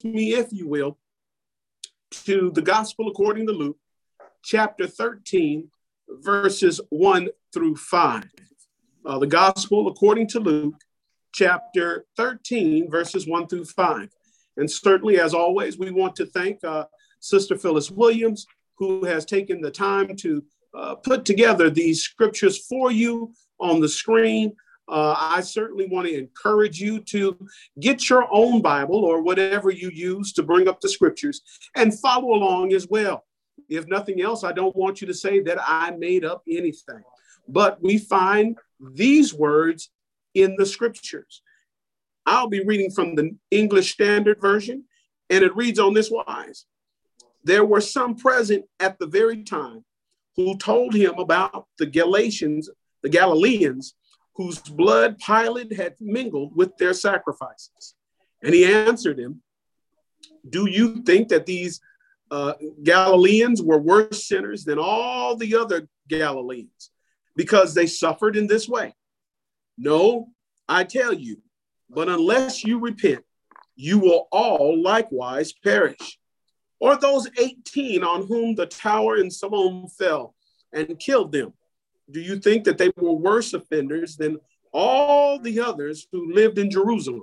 me, if you will, to the Gospel according to Luke, chapter 13, verses 1 through 5. The Gospel according to Luke, chapter 13, verses 1 through 5. And certainly, as always, we want to thank Sister Phyllis Williams, who has taken the time to put together these scriptures for you on the screen. I certainly want to encourage you to get your own Bible or whatever you use to bring up the scriptures and follow along as well. If nothing else, I don't want you to say that I made up anything, but we find these words in the scriptures. I'll be reading from the English Standard Version, and it reads on this wise. There were some present at the very time who told him about the Galileans, whose blood Pilate had mingled with their sacrifices. And he answered him, do you think that these Galileans were worse sinners than all the other Galileans because they suffered in this way? No, I tell you, but unless you repent, you will all likewise perish. Or those 18 on whom the tower in Siloam fell and killed them, do you think that they were worse offenders than all the others who lived in Jerusalem?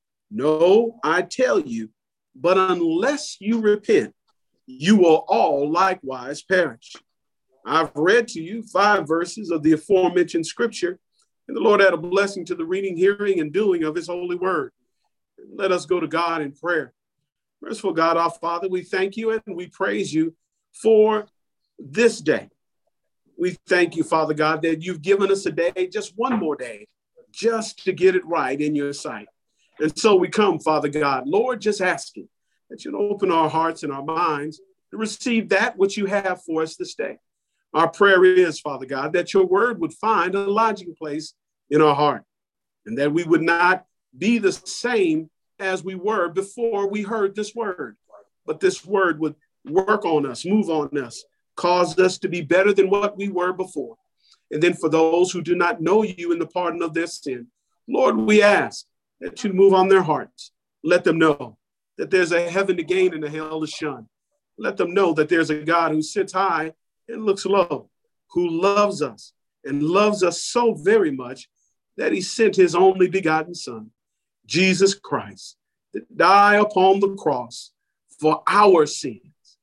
No, I tell you, but unless you repent, you will all likewise perish. I've read to you 5 verses of the aforementioned scripture, and the Lord add a blessing to the reading, hearing, and doing of his holy word. Let us go to God in prayer. Merciful God, our Father, we thank you and we praise you for this day. We thank you, Father God, that you've given us a day, just one more day, just to get it right in your sight. And so we come, Father God, Lord, just asking that you'd open our hearts and our minds to receive that which you have for us this day. Our prayer is, Father God, that your word would find a lodging place in our heart, and that we would not be the same as we were before we heard this word, but this word would work on us, move on us, cause us to be better than what we were before. And then for those who do not know you in the pardon of their sin, Lord, we ask that you move on their hearts. Let them know that there's a heaven to gain and a hell to shun. Let them know that there's a God who sits high and looks low, who loves us and loves us so very much that he sent his only begotten Son, Jesus Christ, to die upon the cross for our sins,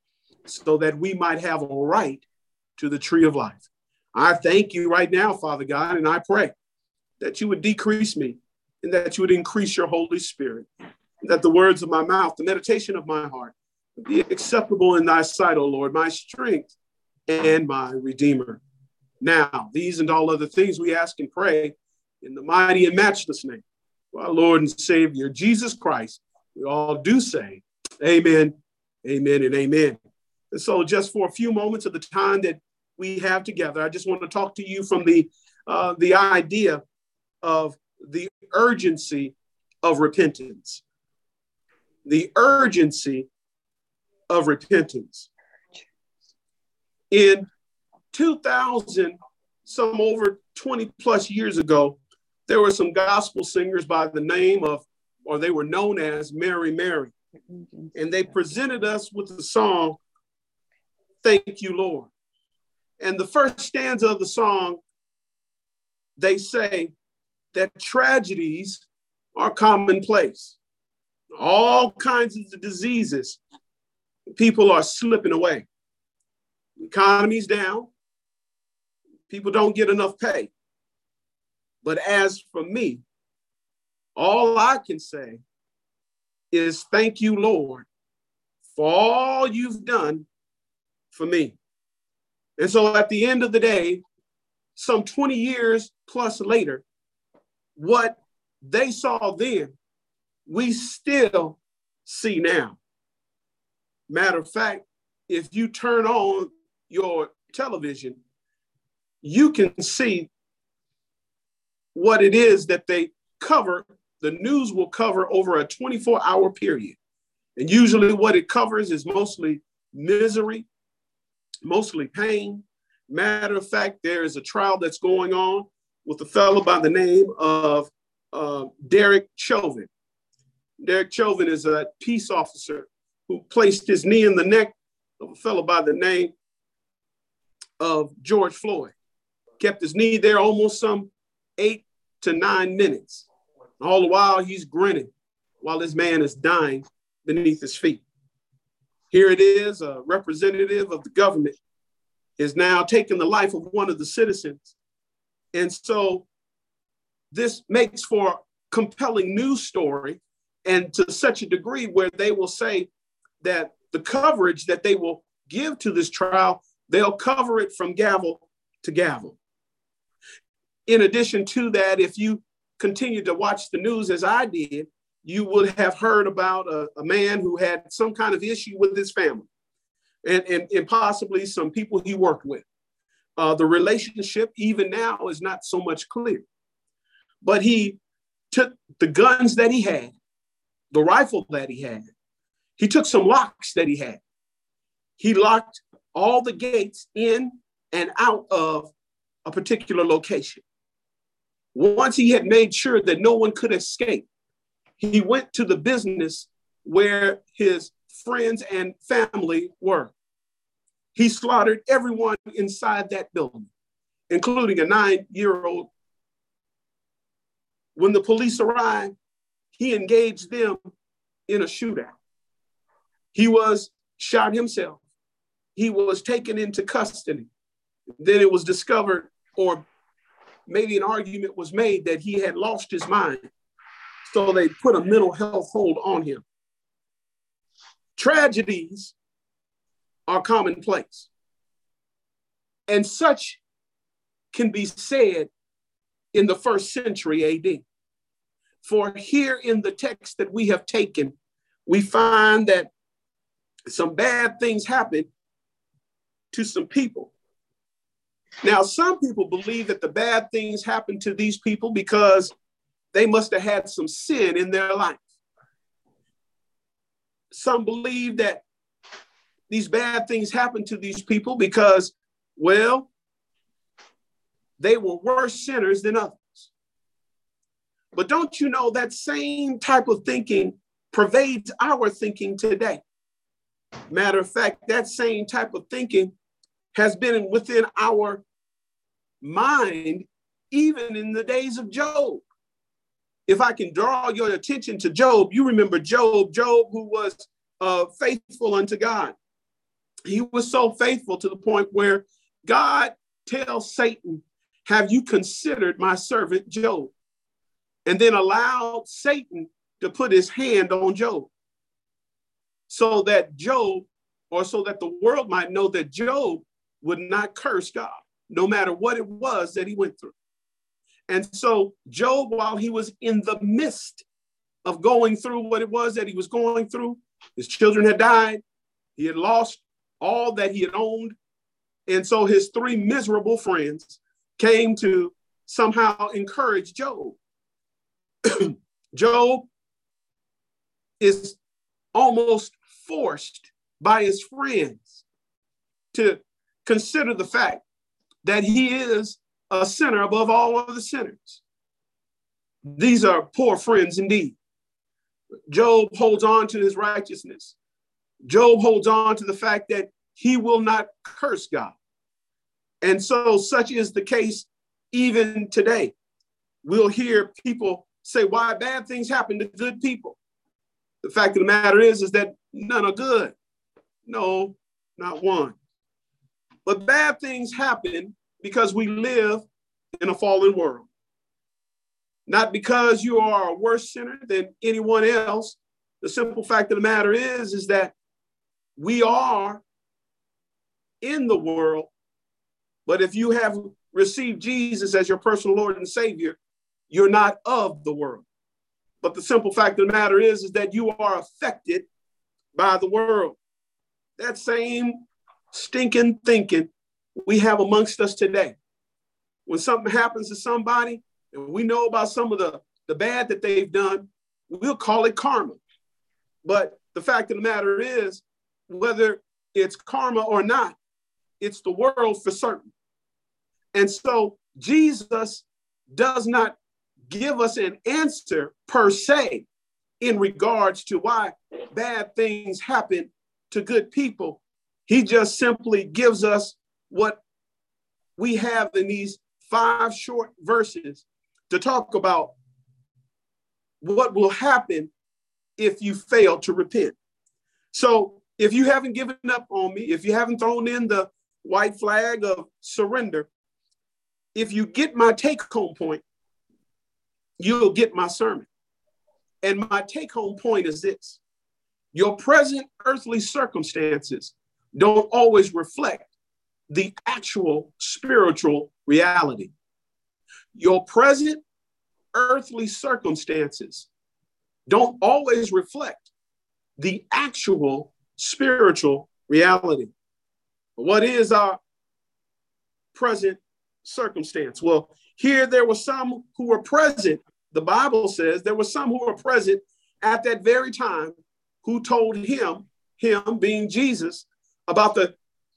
so that we might have a right to the tree of life. I thank you right now, Father God, and I pray that you would decrease me and that you would increase your Holy Spirit, and that the words of my mouth, the meditation of my heart would be acceptable in thy sight, O Lord, my strength and my Redeemer. Now, these and all other things we ask and pray in the mighty and matchless name of our Lord and Savior, Jesus Christ. We all do say, amen, amen, and amen. And so just for a few moments of the time that we have together, I just want to talk to you from the idea of the urgency of repentance. The urgency of repentance. In 2000, some over 20 plus years ago, there were some gospel singers by the name of, or they were known as Mary Mary. And they presented us with the song, Thank You, Lord. And the first stanza of the song, they say that tragedies are commonplace. All kinds of diseases, people are slipping away. The economy's down. People don't get enough pay. But as for me, all I can say is thank you, Lord, for all you've done for me. And so at the end of the day, some 20 years plus later, what they saw then, we still see now. Matter of fact, if you turn on your television, you can see what it is that they cover. The news will cover over a 24-hour period. And usually what it covers is mostly misery, mostly pain. Matter of fact, there is a trial that's going on with a fellow by the name of Derek Chauvin. Derek Chauvin is a peace officer who placed his knee in the neck of a fellow by the name of George Floyd. Kept his knee there almost some 8 to 9 minutes. All the while he's grinning while this man is dying beneath his feet. Here it is, a representative of the government is now taking the life of one of the citizens. And so this makes for a compelling news story, and to such a degree where they will say that the coverage that they will give to this trial, they'll cover it from gavel to gavel. In addition to that, if you continue to watch the news as I did, you would have heard about a man who had some kind of issue with his family and possibly some people he worked with. The relationship even now is not so much clear, but he took the guns that he had, the rifle that he had. He took some locks that he had. He locked all the gates in and out of a particular location. Once he had made sure that no one could escape, he went to the business where his friends and family were. He slaughtered everyone inside that building, including a 9-year-old. When the police arrived, he engaged them in a shootout. He was shot himself. He was taken into custody. Then it was discovered, or maybe an argument was made, that he had lost his mind. So they put a mental health hold on him. Tragedies are commonplace. And such can be said in the 1st century AD. For here in the text that we have taken, we find that some bad things happen to some people. Now, some people believe that the bad things happen to these people because they must have had some sin in their life. Some believe that these bad things happen to these people because, well, they were worse sinners than others. But don't you know that same type of thinking pervades our thinking today? Matter of fact, that same type of thinking has been within our mind even in the days of Job. If I can draw your attention to Job, you remember Job who was faithful unto God. He was so faithful to the point where God tells Satan, have you considered my servant Job? And then allowed Satan to put his hand on Job so that the world might know that Job would not curse God, no matter what it was that he went through. And so Job, while he was in the midst of going through what it was that he was going through, his children had died, he had lost all that he had owned. And so his 3 miserable friends came to somehow encourage Job. Job is almost forced by his friends to consider the fact that he is a sinner above all other sinners. These are poor friends indeed. Job holds on to his righteousness. Job holds on to the fact that he will not curse God. And so such is the case even today. We'll hear people say, why bad things happen to good people? The fact of the matter is that none are good. No, not one. But bad things happen because we live in a fallen world. Not because you are a worse sinner than anyone else. The simple fact of the matter is that we are in the world, but if you have received Jesus as your personal Lord and Savior, you're not of the world. But the simple fact of the matter is that you are affected by the world. That same stinking thinking we have amongst us today. When something happens to somebody and we know about some of the bad that they've done, we'll call it karma. But the fact of the matter is, whether it's karma or not, it's the world for certain. And so Jesus does not give us an answer per se in regards to why bad things happen to good people. He just simply gives us what we have in these 5 short verses to talk about what will happen if you fail to repent. So if you haven't given up on me, if you haven't thrown in the white flag of surrender, if you get my take-home point, you'll get my sermon. And my take-home point is this: your present earthly circumstances don't always reflect the actual spiritual reality. Your present earthly circumstances don't always reflect the actual spiritual reality. What is our present circumstance? Well, here there were some who were present. The Bible says there were some who were present at that very time who told him being Jesus, about the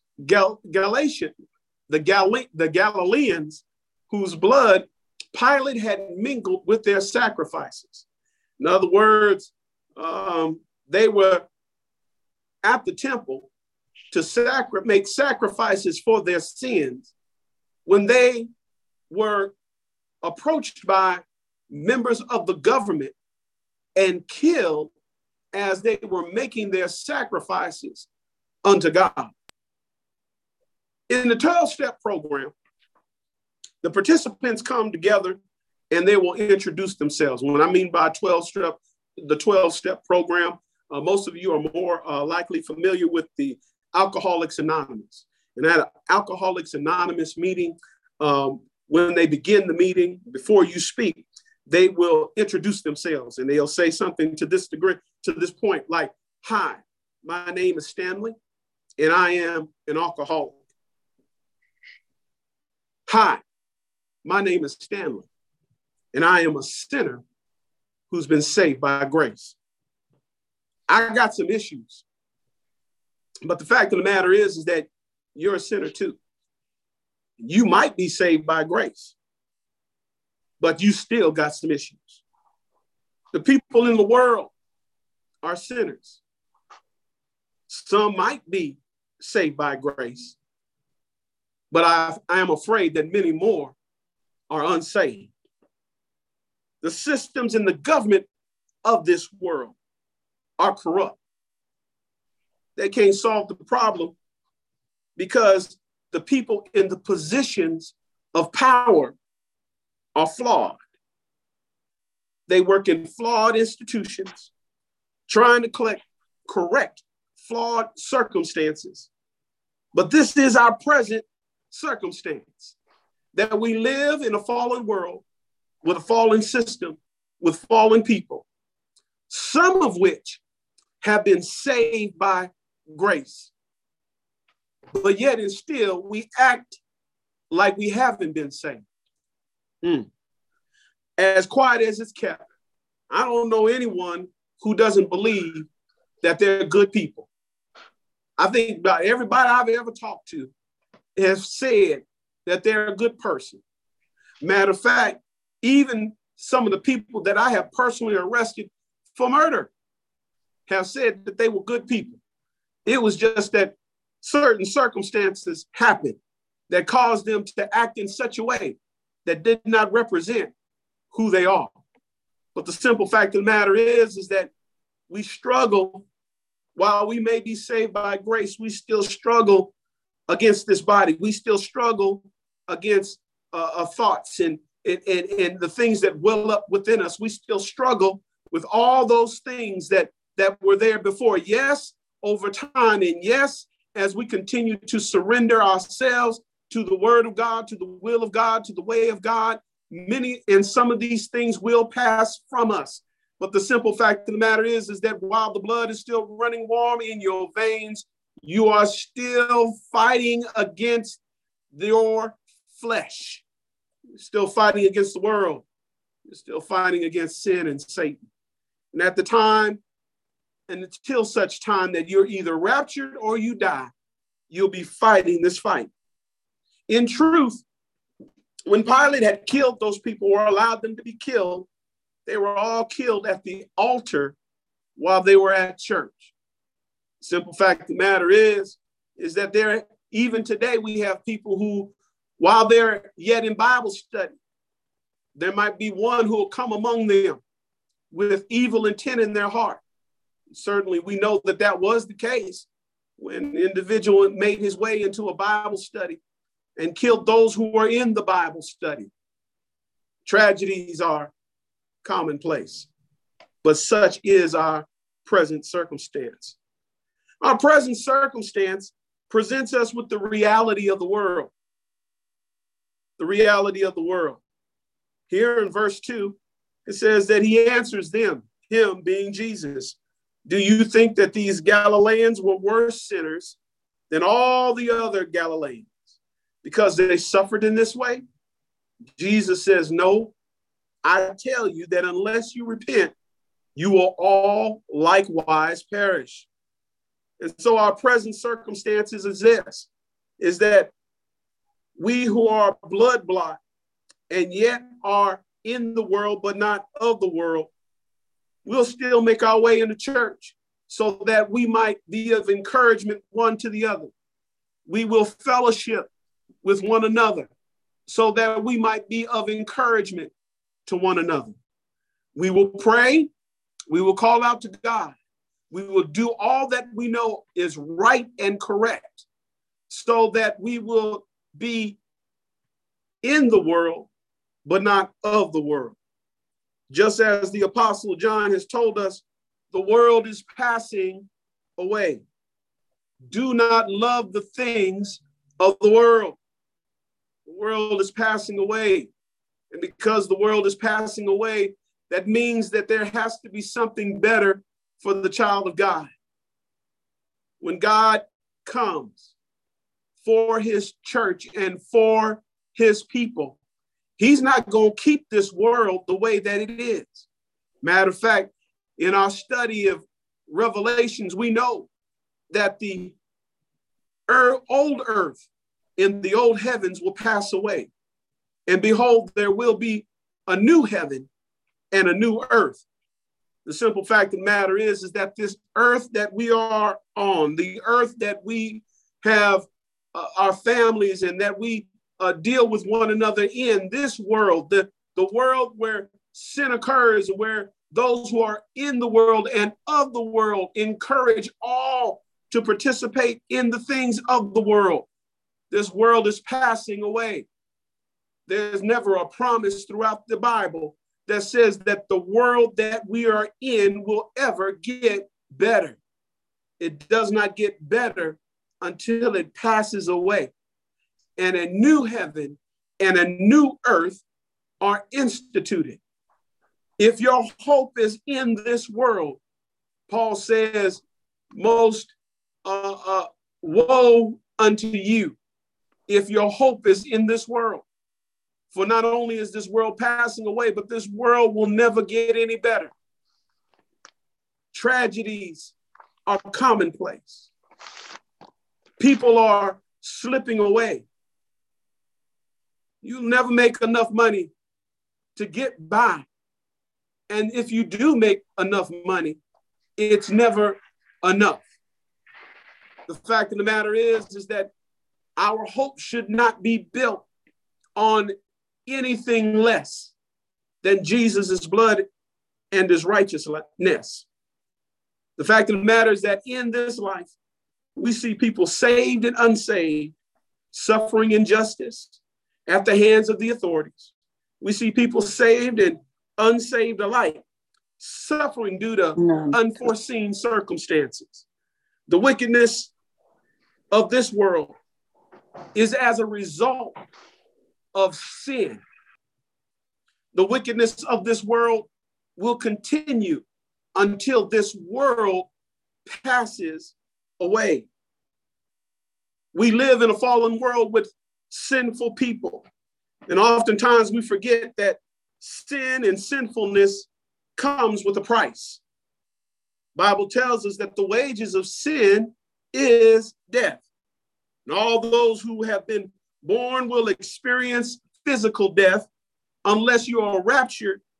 Galileans whose blood Pilate had mingled with their sacrifices. In other words, they were at the temple to make sacrifices for their sins when they were approached by members of the government and killed as they were making their sacrifices unto God. In the 12-step program, the participants come together and they will introduce themselves. When I mean by the 12-step program, most of you are more likely familiar with the Alcoholics Anonymous. And at an Alcoholics Anonymous meeting, when they begin the meeting, before you speak, they will introduce themselves and they'll say something to this degree, to this point, like, "Hi, my name is Stanley, and I am an alcoholic." "Hi, my name is Stanley, and I am a sinner who's been saved by grace. I got some issues, but the fact of the matter is that you're a sinner too. You might be saved by grace, but you still got some issues. The people in the world are sinners. Some might be saved by grace, but I am afraid that many more are unsaved. The systems and the government of this world are corrupt. They can't solve the problem because the people in the positions of power are flawed. They work in flawed institutions, trying to correct flawed circumstances. But this is our present circumstance, that we live in a fallen world with a fallen system, with fallen people, some of which have been saved by grace. But yet and still, we act like we haven't been saved. As quiet as it's kept, I don't know anyone who doesn't believe that they're good people. I think about everybody I've ever talked to has said that they're a good person. Matter of fact, even some of the people that I have personally arrested for murder have said that they were good people. It was just that certain circumstances happened that caused them to act in such a way that did not represent who they are. But the simple fact of the matter is that we struggle. While we may be saved by grace, we still struggle against this body. We still struggle against thoughts and the things that well up within us. We still struggle with all those things that were there before. Yes, over time, and yes, as we continue to surrender ourselves to the word of God, to the will of God, to the way of God, many and some of these things will pass from us. But the simple fact of the matter is that while the blood is still running warm in your veins, you are still fighting against your flesh. You're still fighting against the world. You're still fighting against sin and Satan. And at the time, and until such time that you're either raptured or you die, you'll be fighting this fight. In truth, when Pilate had killed those people or allowed them to be killed, They were all killed at the altar while they were at church. Simple fact of the matter is that even today we have people who, while they're yet in Bible study, there might be one who will come among them with evil intent in their heart. Certainly, we know that that was the case when an individual made his way into a Bible study and killed those who were in the Bible study. Tragedies are commonplace, but such is our present circumstance. Our present circumstance presents us with the reality of the world. The reality of the world. Here in verse 2, it says that he answers them, him being Jesus. Do you think that these Galileans were worse sinners than all the other Galileans because they suffered in this way? Jesus says, no, I tell you that unless you repent, you will all likewise perish. And so our present circumstances is that we who are blood bought and yet are in the world, but not of the world, we'll still make our way into church so that we might be of encouragement one to the other. We will fellowship with one another so that we might be of encouragement to one another. We will pray. We will call out to God. We will do all that we know is right and correct so that we will be in the world, but not of the world. Just as the Apostle John has told us, the world is passing away. Do not love the things of the world. The world is passing away. And because the world is passing away, that means that there has to be something better for the child of God. When God comes for his church and for his people, he's not going to keep this world the way that it is. Matter of fact, in our study of Revelations, we know that the old earth and the old heavens will pass away. And behold, there will be a new heaven and a new earth. The simple fact of the matter is that this earth that we are on, the earth that we have our families and that we deal with one another in, this world, the world where sin occurs, where those who are in the world and of the world encourage all to participate in the things of the world. This world is passing away. There's never a promise throughout the Bible that says that the world that we are in will ever get better. It does not get better until it passes away. And a new heaven and a new earth are instituted. If your hope is in this world, Paul says, most woe unto you if your hope is in this world. For not only is this world passing away, but this world will never get any better. Tragedies are commonplace. People are slipping away. You'll never make enough money to get by. And if you do make enough money, it's never enough. The fact of the matter is that our hope should not be built on anything less than Jesus' blood and his righteousness. The fact of the matter is that in this life, we see people saved and unsaved, suffering injustice at the hands of the authorities. We see people saved and unsaved alike, suffering due to unforeseen circumstances. The wickedness of this world is as a result of sin. The wickedness of this world will continue until this world passes away. We live in a fallen world with sinful people. And oftentimes we forget that sin and sinfulness comes with a price. The Bible tells us that the wages of sin is death. And all those who have been born will experience physical death unless you are raptured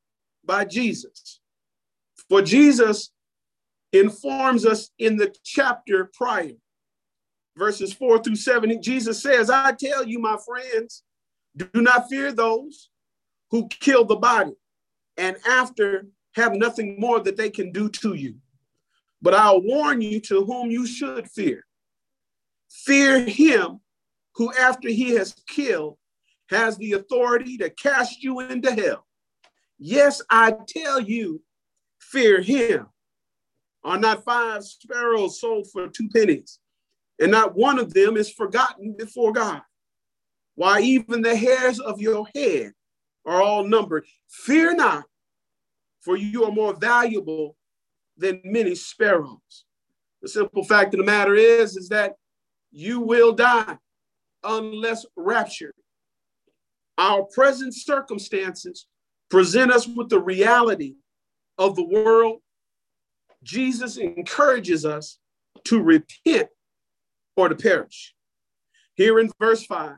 by Jesus. For Jesus informs us in the chapter prior, verses 4-7, Jesus says, I tell you, my friends, do not fear those who kill the body and after have nothing more that they can do to you. But I'll warn you to whom you should fear. Fear him who after he has killed has the authority to cast you into hell. Yes, I tell you, fear him. Are not 5 sparrows sold for 2 pennies? And not one of them is forgotten before God. Why, even the hairs of your head are all numbered. Fear not, for you are more valuable than many sparrows. The simple fact of the matter is that you will die unless raptured. Our present circumstances present us with the reality of the world. Jesus encourages us to repent or to perish. Here in verse 5,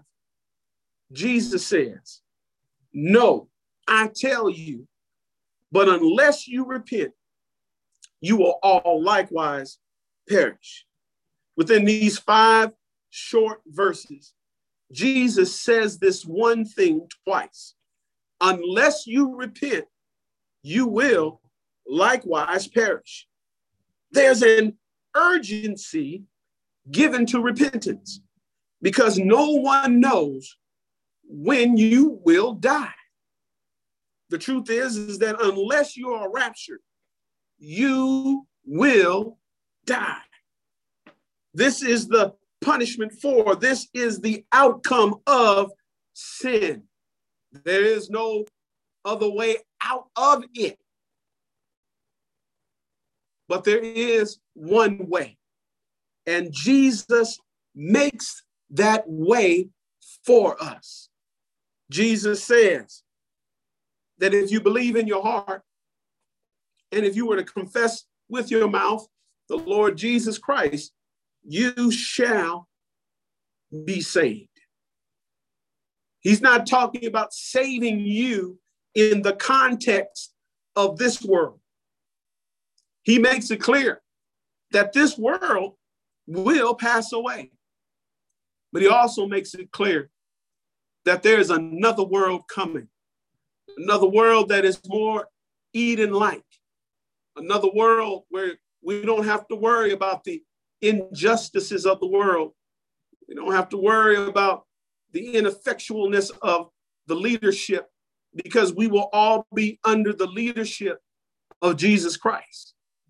Jesus says, no, I tell you, but unless you repent, you will all likewise perish. Within these 5 short verses, Jesus says this one thing twice. Unless you repent, you will likewise perish. There's an urgency given to repentance because no one knows when you will die. The truth is that unless you are raptured, you will die. This is the punishment for, this is the outcome of sin. There is no other way out of it. But there is one way. And Jesus makes that way for us. Jesus says that if you believe in your heart, and if you were to confess with your mouth the Lord Jesus Christ, you shall be saved. He's not talking about saving you in the context of this world. He makes it clear that this world will pass away. But he also makes it clear that there is another world coming, another world that is more Eden-like, another world where we don't have to worry about the injustices of the world. We don't have to worry about the ineffectualness of the leadership because we will all be under the leadership of Jesus Christ.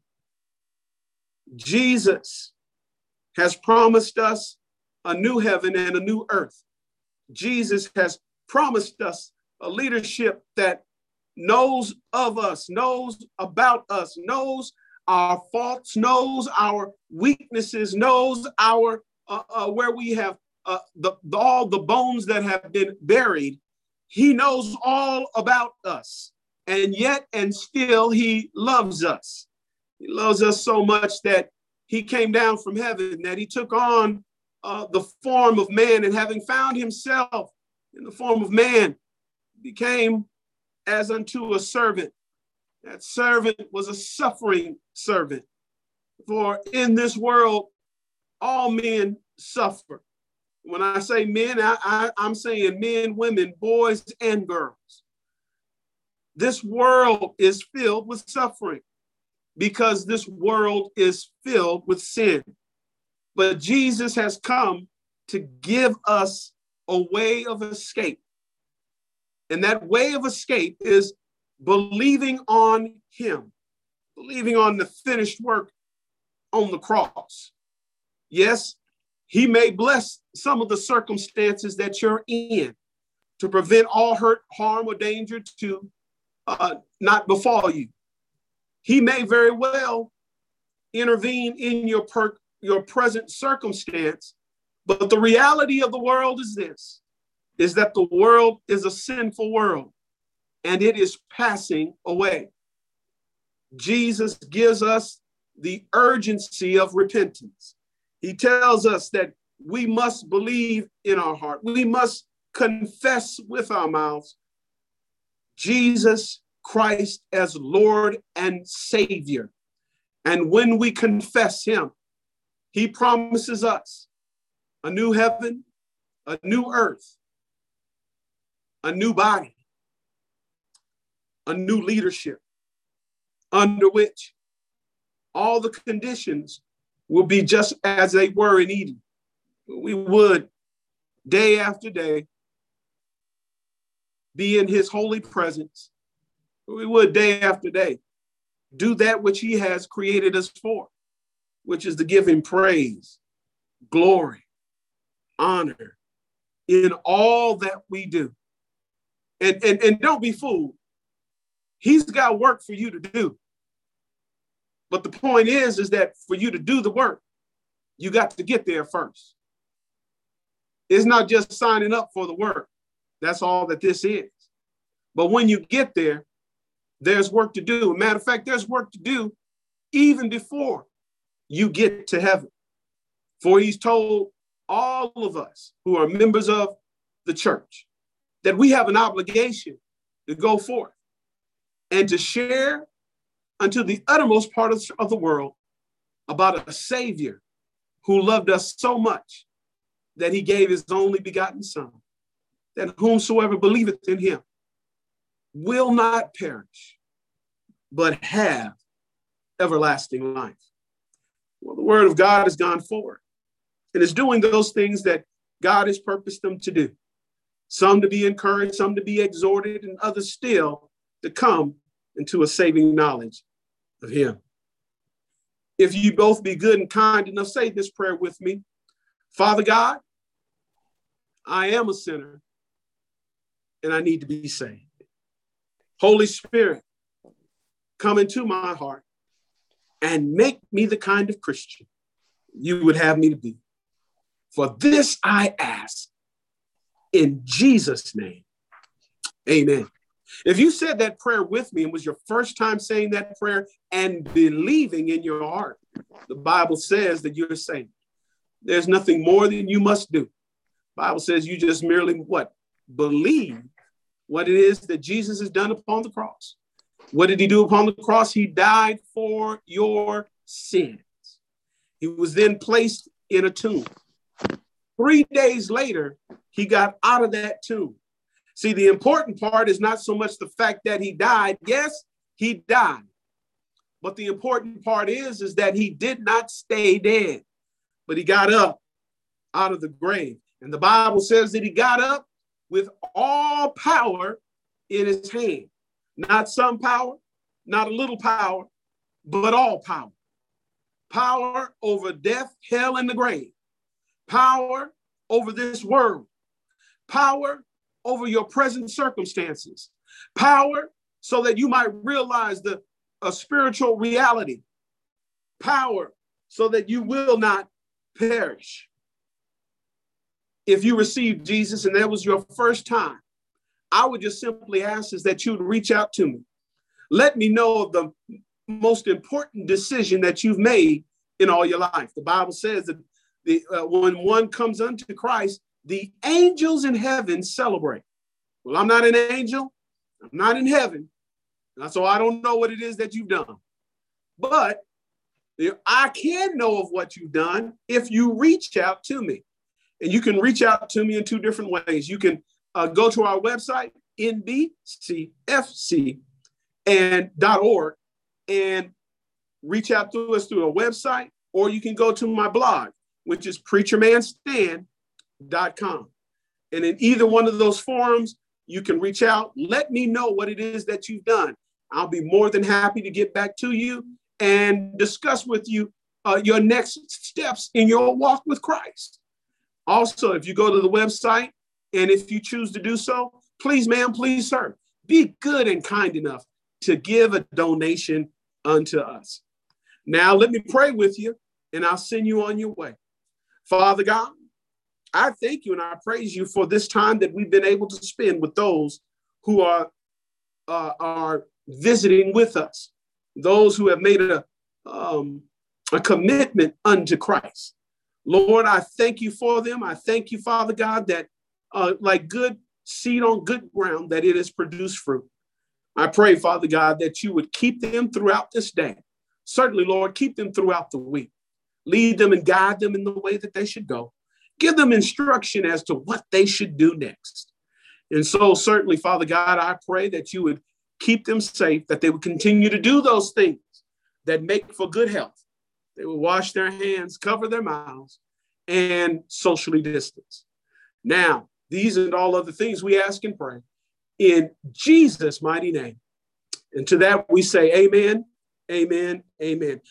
Jesus has promised us a new heaven and a new earth. Jesus has promised us a leadership that knows of us, knows about us, knows our faults, knows our weaknesses, knows our where we have all the bones that have been buried. He knows all about us, and yet and still he loves us. He loves us so much that he came down from heaven, that he took on the form of man, and having found himself in the form of man, became as unto a servant. That servant was a suffering servant. For in this world, all men suffer. When I say men, I'm saying men, women, boys, and girls. This world is filled with suffering because this world is filled with sin. But Jesus has come to give us a way of escape. And that way of escape is believing on him, believing on the finished work on the cross. Yes, he may bless some of the circumstances that you're in to prevent all hurt, harm, or danger to not befall you. He may very well intervene in your present circumstance, but the reality of the world is this, is that the world is a sinful world and it is passing away. Jesus gives us the urgency of repentance. He tells us that we must believe in our heart. We must confess with our mouths Jesus Christ as Lord and Savior. And when we confess him, he promises us a new heaven, a new earth, a new body, a new leadership, under which all the conditions will be just as they were in Eden. We would, day after day, be in his holy presence. We would, day after day, do that which he has created us for, which is to give him praise, glory, honor in all that we do. And don't be fooled. He's got work for you to do. But the point is that for you to do the work, you got to get there first. It's not just signing up for the work. That's all that this is. But when you get there, there's work to do. Matter of fact, there's work to do even before you get to heaven. For he's told all of us who are members of the church that we have an obligation to go forth and to share unto the uttermost part of the world about a Savior who loved us so much that he gave his only begotten Son, that whomsoever believeth in him will not perish, but have everlasting life. Well, the word of God has gone forward and is doing those things that God has purposed them to do. Some to be encouraged, some to be exhorted, and others still to come into a saving knowledge of him. If you both be good and kind enough, say this prayer with me. Father God, I am a sinner and I need to be saved. Holy Spirit, come into my heart and make me the kind of Christian you would have me to be. For this I ask in Jesus' name. Amen. If you said that prayer with me and was your first time saying that prayer and believing in your heart, the Bible says that you're saved. There's nothing more than you must do. The Bible says you just merely what? Believe what it is that Jesus has done upon the cross. What did he do upon the cross? He died for your sins. He was then placed in a tomb. 3 days later, he got out of that tomb. See, the important part is not so much the fact that he died. Yes, he died. But the important part is that he did not stay dead, but he got up out of the grave. And the Bible says that he got up with all power in his hand. Not some power, not a little power, but all power. Power over death, hell, and the grave. Power over this world. Power over your present circumstances. Power so that you might realize a spiritual reality. Power so that you will not perish. If you received Jesus and that was your first time, I would just simply ask is that you would reach out to me. Let me know of the most important decision that you've made in all your life. The Bible says that when one comes unto Christ, the angels in heaven celebrate. Well, I'm not an angel. I'm not in heaven. So I don't know what it is that you've done. But I can know of what you've done if you reach out to me. And you can reach out to me in two different ways. You can go to our website, nbcfc.org, and reach out to us through a website, or you can go to my blog, which is preachermanstand.com. And in either one of those forums, you can reach out. Let me know what it is that you've done. I'll be more than happy to get back to you and discuss with you your next steps in your walk with Christ. Also, if you go to the website, and if you choose to do so, please, ma'am, please, sir, be good and kind enough to give a donation unto us. Now, let me pray with you, and I'll send you on your way. Father God, I thank you and I praise you for this time that we've been able to spend with those who are visiting with us, those who have made a commitment unto Christ. Lord, I thank you for them. I thank you, Father God, that like good seed on good ground, that it has produced fruit. I pray, Father God, that you would keep them throughout this day. Certainly, Lord, keep them throughout the week. Lead them and guide them in the way that they should go. Give them instruction as to what they should do next. And so certainly, Father God, I pray that you would keep them safe, that they would continue to do those things that make for good health. They will wash their hands, cover their mouths, and socially distance. Now, these and all other things we ask and pray in Jesus' mighty name. And to that we say amen, amen, amen.